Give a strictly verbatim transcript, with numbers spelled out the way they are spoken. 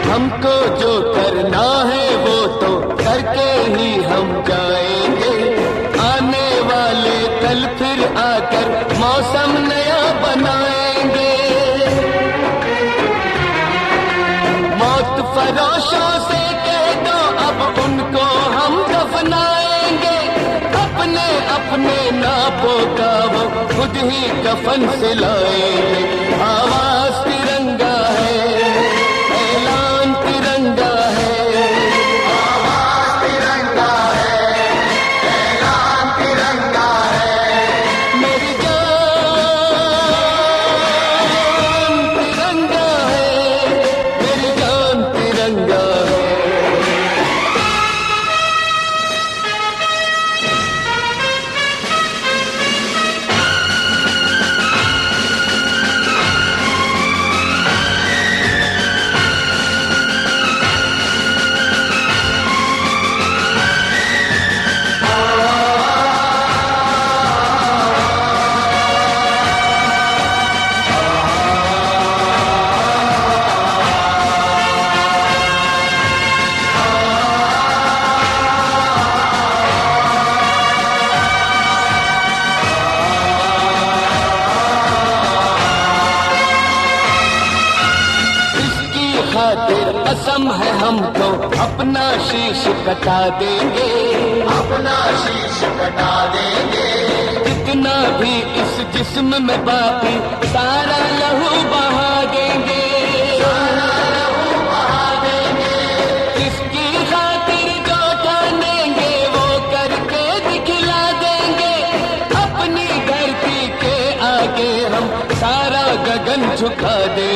हमको जो करना है वो तो करके ही हम जाएंगे। आने वाले कल फिर आकर मौसम नया बनाएंगे। मौत फरोशों से कह दो अब उनको हम दफनाएंगे। अपने अपने नापों का वो खुद ही कफन से लाएंगे। आवाज तिरंगा है, ऐलान तिरंगा है। आवाज तिरंगा है, ऐलान तिरंगा है। मेरी जान तिरंगा है, मेरी जान तिरंगा है। खातिर कसम है हमको अपना शीश कटा देंगे। अपना शीश कटा देंगे। जितना भी इस जिस्म में बाकी सारा लहू बहा देंगे। सारा लहू बहा देंगे। जिसकी खातिर जो ठानेंगे वो करके दिखला देंगे। अपनी धरती के आगे हम सारा गगन झुका देंगे।